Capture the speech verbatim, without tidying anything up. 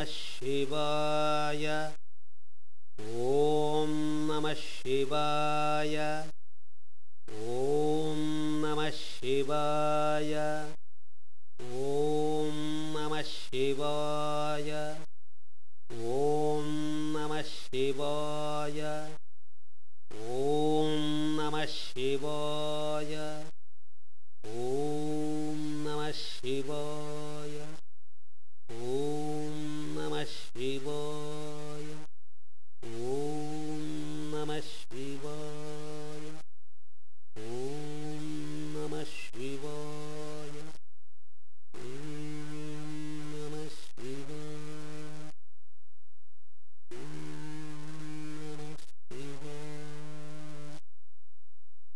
ನಮಃ ಶಿವಾಯ ಓಂ ನಮಃ ಶಿವಾಯ ಓಂ ನಮಃ ಶಿವಾಯ ಓಂ ನಮಃ ಶಿವಾಯ ಓಂ ನಮಃ ಶಿವಾಯ ಓಂ ನಮಃ ಶಿವಾಯ ಓಂ ನಮಃ ಶಿವಾಯ ಓಂ ನಮಃ ಶಿವಾಯ ಓಂ ನಮಃ ಶಿವಾಯ